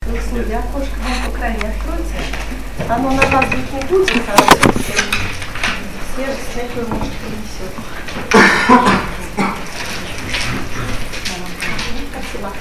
Слушай, окошко вам по крайней откройте. Оно на вас быть не будет, а свежесть всякую, может, принесет. Спасибо.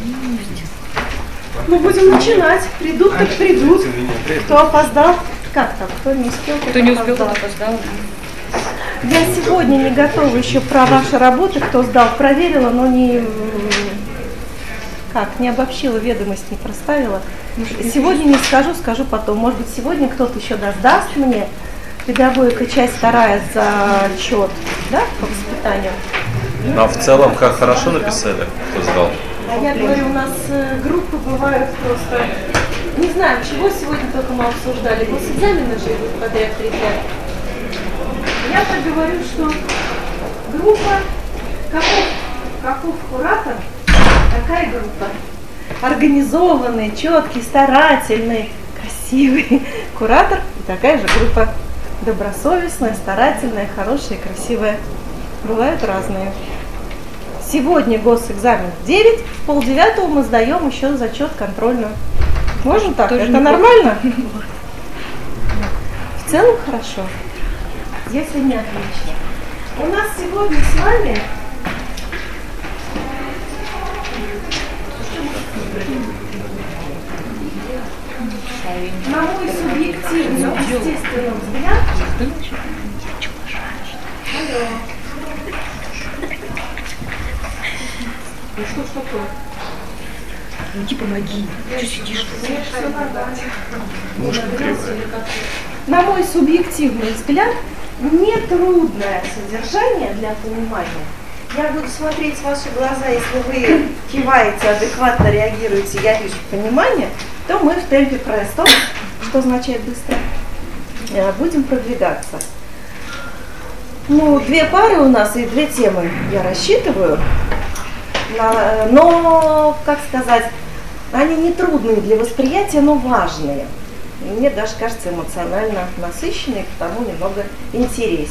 Ну, будем начинать. Придут, так придут. Кто опоздал? Как там? Кто не успел, кто не успел, тот опоздал. Я сегодня не готова еще про ваши работы. Кто сдал, проверила, но не обобщила, ведомость не проставила. Сегодня не скажу, скажу потом. Может быть, сегодня кто-то еще сдаст мне. Педагогика, часть 2 за отчет, да, по воспитанию. А в целом, как хорошо написали, кто сдал? А я говорю, у нас группы бывают просто... Не знаю, чего сегодня только мы обсуждали. Госэкзамены же идут подряд 3 дня. Я так говорю, что группа, каков куратор, такая группа. Организованный, четкий, старательный, красивый куратор и такая же группа. Добросовестная, старательная, хорошая, красивая. Бывают разные. Сегодня госэкзамен в 9, в 8:30 мы сдаем еще зачет контрольную. Можно так? Это нормально? В целом хорошо. Если не отлично. У нас сегодня с вами на мой субъективный, естественный взгляд. Алло. Ну что ж такое? Иди помоги. Что сидишь? На мой субъективный взгляд, нетрудное содержание для понимания. Я буду смотреть в ваши глаза, если вы киваете, адекватно реагируете, я вижу понимание, то мы в темпе пресс-стоп, что означает быстро, будем продвигаться. Ну, 2 пары у нас и 2 темы я рассчитываю, но, как сказать, они не трудные для восприятия, но важные. И мне даже кажется эмоционально насыщенные, потому немного интереснее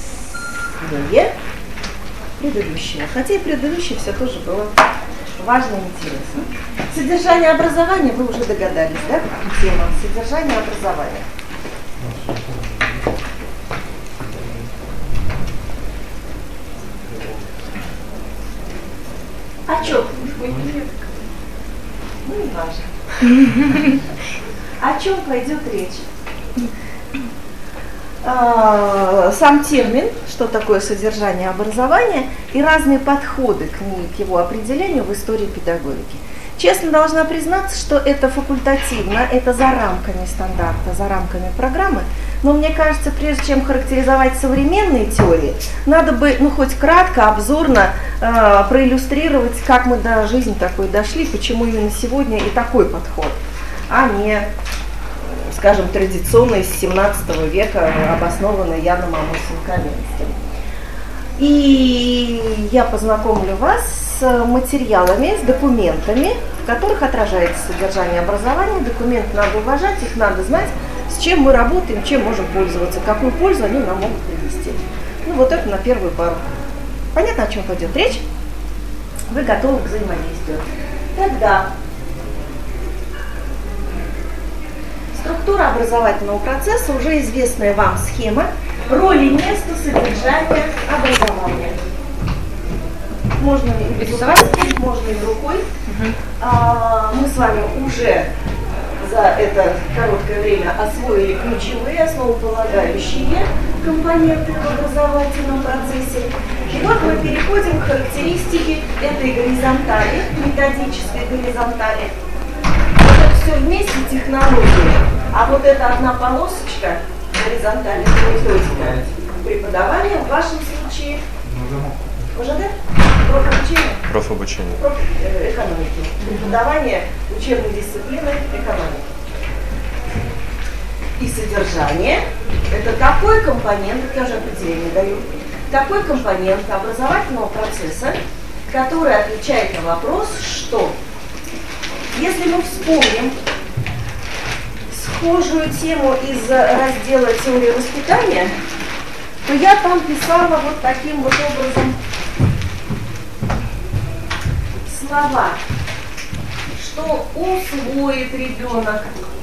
предыдущего. Хотя и предыдущее все тоже было важно и интересно. Содержание образования, вы уже догадались, да? Тема содержание образования. Отчет. Ну, не важно. О чем пойдет речь? Сам термин, что такое содержание образования, и разные подходы к его определению в истории педагогики. Честно должна признаться, что это факультативно, это за рамками стандарта, за рамками программы. Но мне кажется, прежде чем характеризовать современные теории, надо бы, хоть кратко, обзорно проиллюстрировать, как мы до жизни такой дошли, почему именно сегодня и такой подход, а не, скажем, традиционный с 17 века, обоснованный Яном Амосом Каменским. И я познакомлю вас с материалами, с документами, в которых отражается содержание образования. Документы надо уважать, их надо знать, с чем мы работаем, чем можем пользоваться, какую пользу они нам могут принести. Ну вот это на первую пару. Понятно, о чем пойдет речь? Вы готовы к взаимодействию. Тогда структура образовательного процесса, уже известная вам схема, роли, место, содержание образования. Можно и без указки, можно и рукой. Мы с вами уже за это короткое время освоили ключевые, основополагающие компоненты в образовательном процессе. И вот мы переходим к характеристике этой горизонтали, методической горизонтали. Это все вместе технологии, а вот эта одна полосочка горизонтали методика преподавания в вашем случае уже, да? Профобучение? Профобучение. Экономики. Преподавание учебной дисциплины экономики. И содержание – это такой компонент, я уже определение даю, такой компонент образовательного процесса, который отвечает на вопрос, что если мы вспомним схожую тему из раздела «Теория воспитания», то я там писала вот таким вот образом слова, что усвоит ребенок,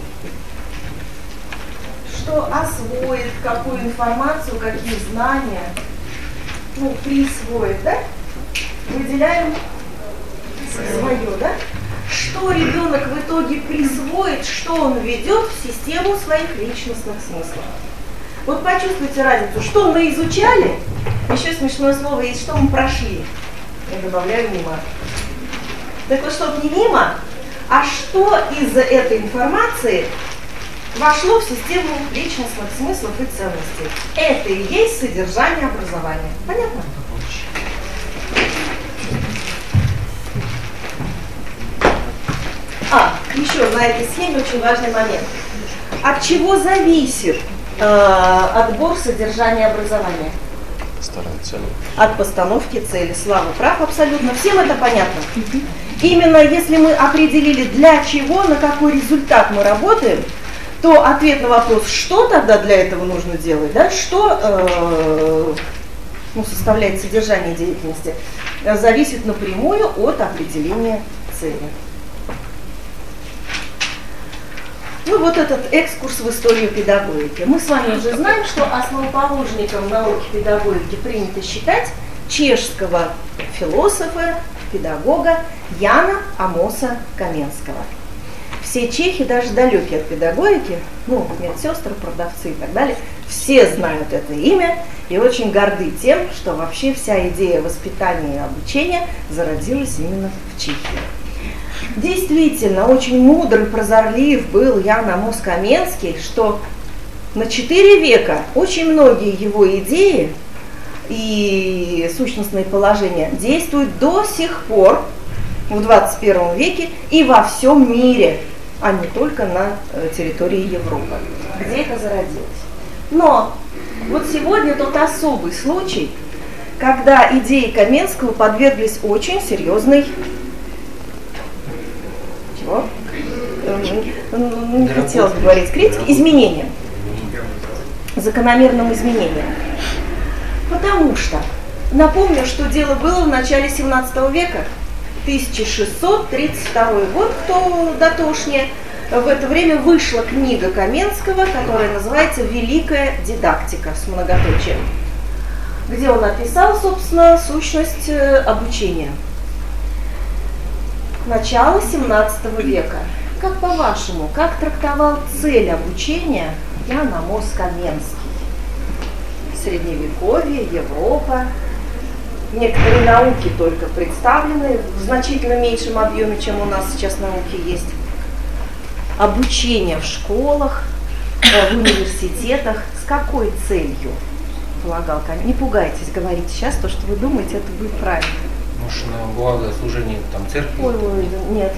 что освоит, какую информацию, какие знания, ну, присвоит, да? Выделяем свое, да? Что ребенок в итоге присвоит, что он ведет в систему своих личностных смыслов. Вот почувствуйте разницу, что мы изучали, еще смешное слово есть, что мы прошли. Я добавляю мимо. Так вот, чтобы не мимо, а что из этой информации вошло в систему личностных смыслов и ценностей. Это и есть содержание образования. Понятно? Еще на этой схеме очень важный момент. От чего зависит отбор содержания образования? От постановки цели. Слава прав абсолютно. Всем это понятно? Именно если мы определили, для чего, на какой результат мы работаем, то ответ на вопрос, что тогда для этого нужно делать, да, что составляет содержание деятельности, зависит напрямую от определения цели. Ну вот этот экскурс в историю педагогики. Мы с вами уже знаем, что основоположником науки педагогики принято считать чешского философа, педагога Яна Амоса Каменского. Все чехи, даже далекие от педагогики, ну, медсестры, продавцы и так далее, все знают это имя и очень горды тем, что вообще вся идея воспитания и обучения зародилась именно в Чехии. Действительно, очень мудрый, прозорлив был Ян Амос Каменский, что на 4 века очень многие его идеи и сущностные положения действуют до сих пор в 21 веке и во всем мире, а не только на территории Европы, где это зародилось. Но вот сегодня тот особый случай, когда идеи Каменского подверглись очень серьезной не хотелось говорить критики, изменениям, закономерным изменениям. Потому что, напомню, что дело было в начале 17 века, 1632 год, кто дотошнее, в это время вышла книга Каменского, которая называется «Великая дидактика» с многоточием, где он описал, собственно, сущность обучения. Начало 17 века. Как по-вашему, как трактовал цель обучения Ян Амос Каменский? Средневековье, Европа. Некоторые науки только представлены в значительно меньшем объеме, чем у нас сейчас науки есть. Обучение в школах, в университетах. С какой целью полагал Каменский? Не пугайтесь говорить сейчас, то, что вы думаете, это будет правильно. Может, на благо служения там церкви? Ой, нет.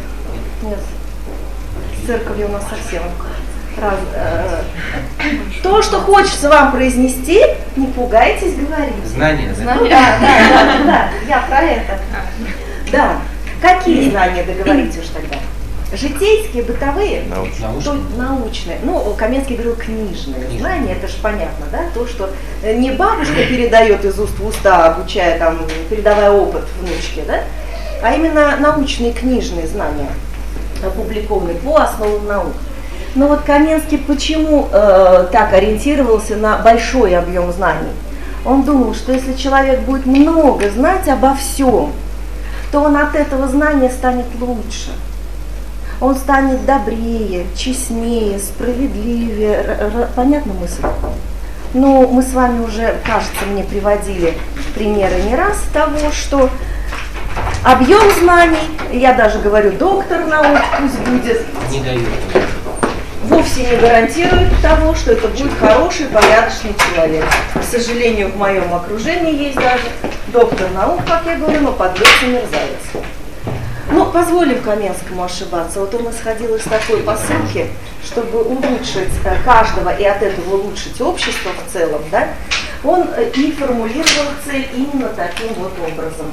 С церковью у нас совсем раз. То, что хочется вам произнести, не пугайтесь говорить. Знания. Да, я про это. Да. Какие знания, договорите уж тогда? Житейские, бытовые? Научные. Ну, Каменский говорил книжные знания, это же понятно, да? То, что не бабушка передает из уст в уста, обучая, там, передавая опыт внучке, да? А именно научные книжные знания, опубликованные по основам наук. Но вот Каменский почему так ориентировался на большой объем знаний? Он думал, что если человек будет много знать обо всем, то он от этого знания станет лучше. Он станет добрее, честнее, справедливее. Понятна мысль? Ну, мы с вами уже, кажется, мне приводили примеры не раз того, что объем знаний, я даже говорю, доктор наук пусть будет, Не дают. вовсе не гарантирует того, что это будет хороший, порядочный человек. К сожалению, в моем окружении есть даже доктор наук, как я говорю, но подвесный мерзавец. Ну, позволим Каменскому ошибаться. Вот он исходил из такой посылки, чтобы улучшить каждого и от этого улучшить общество в целом, да, он и формулировал цель именно таким вот образом.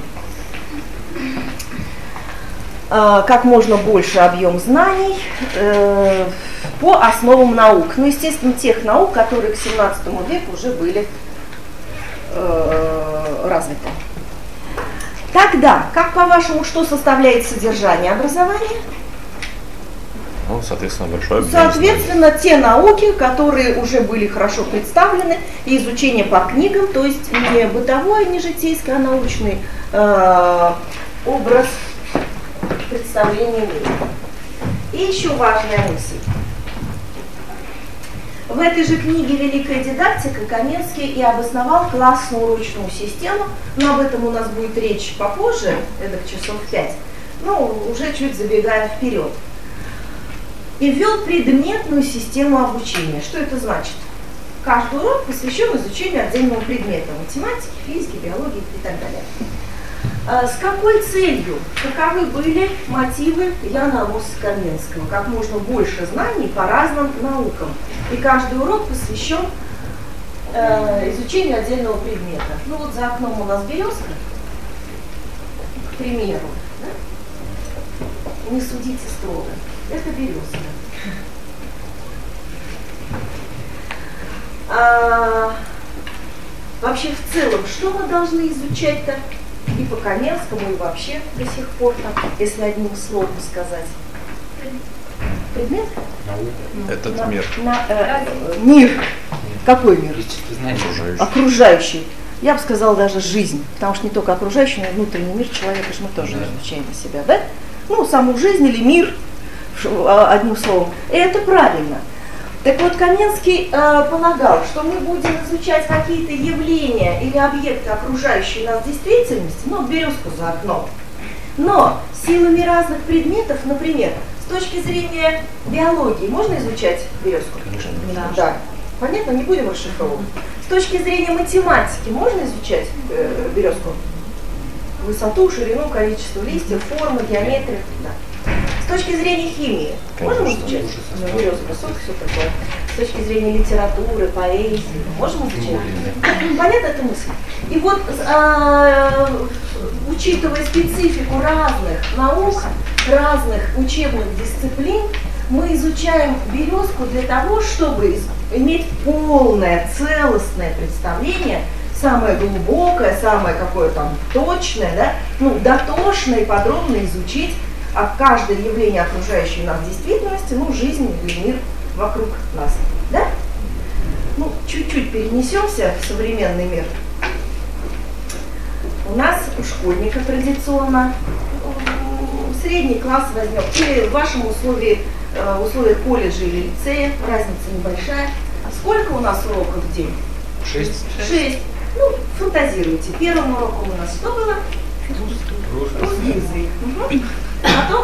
Как можно больше объем знаний по основам наук. Ну, естественно, тех наук, которые к 17 веку уже были развиты. Тогда, как по-вашему, что составляет содержание образования? Ну, соответственно, большой объем. Соответственно, те науки, которые уже были хорошо представлены, и изучение по книгам, то есть не бытовое, не житейское, а научный образ представления мира. И еще важная мысль. В этой же книге «Великая дидактика» Каменский и обосновал классно-урочную систему, но об этом у нас будет речь попозже, это к часов 5, ну, уже чуть забегая вперед. И ввел предметную систему обучения. Что это значит? Каждый урок посвящен изучению отдельного предмета – математики, физики, биологии и так далее. С какой целью? Каковы были мотивы Яна Амоса-Каменского? Как можно больше знаний по разным наукам. И каждый урок посвящен изучению отдельного предмета. Ну вот за окном у нас березка, к примеру. Да? Не судите строго. Это березка. Вообще в целом, что мы должны изучать-то? И по Каменскому, и вообще до сих пор, там, если одним словом сказать. Предмет? Этот мир. Мир. Какой мир? Окружающий. Окружающий. Я бы сказала даже жизнь. Потому что не только окружающий, но и внутренний мир человека же мы тоже изучаем для себя, да? Ну, саму жизнь или мир, одним словом. И это правильно. Так вот, Каменский полагал, что мы будем изучать какие-то явления или объекты, окружающие нас действительности, ну, березку за окном, но силами разных предметов, например, с точки зрения биологии, можно изучать березку? Конечно. Да. Понятно, не будем расшифровывать. С точки зрения математики можно изучать березку? Высоту, ширину, количество листьев, формы, геометрию, да. С точки зрения химии можем изучать березку, сок, все такое. С точки зрения литературы, поэзии можем изучать? Понятна эта мысль? И вот, учитывая специфику разных наук, разных учебных дисциплин, мы изучаем березку для того, чтобы иметь полное, целостное представление, самое глубокое, самое какое там точное, да, ну, дотошно и подробно изучить каждое явление окружающей нас действительности, ну, жизнь или мир вокруг нас. Да? Ну, чуть-чуть перенесемся в современный мир. У нас у школьника традиционно средний класс возьмем, или в вашем условиях колледжа или лицея, разница небольшая. Сколько у нас уроков в день? 6. 6. Ну, фантазируйте. Первым уроком у нас что было? Русский язык. Угу. Потом?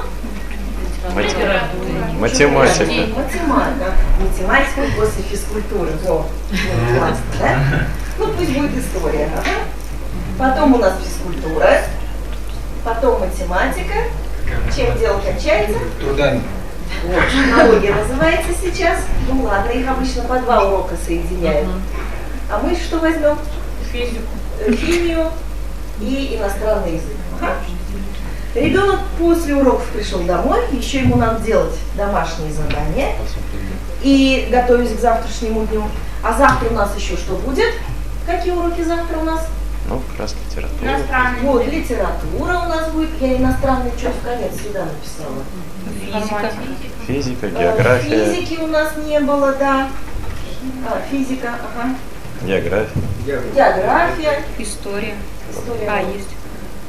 Математика. Математика после физкультуры. Во, классно, да? Ну, пусть будет история. Ага. Потом у нас физкультура. Потом математика. Чем дело кончается? Трудами. Вот, технология называется сейчас. Ну ладно, их обычно по 2 урока соединяют. А мы что возьмем? Физику. Химию и иностранный язык. Ага. Ребенок после уроков пришел домой, еще ему надо делать домашние задания и готовить к завтрашнему дню. А завтра у нас еще что будет? Какие уроки завтра у нас? Ну, как раз литература. Вот, литература у нас будет. Я иностранный что в конец сюда написала. Физика, география. Физики у нас не было, да. Физика, ага. География. География. История. История. Есть.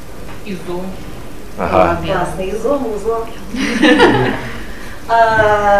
Изо. Ага. Классно, изом, узлом.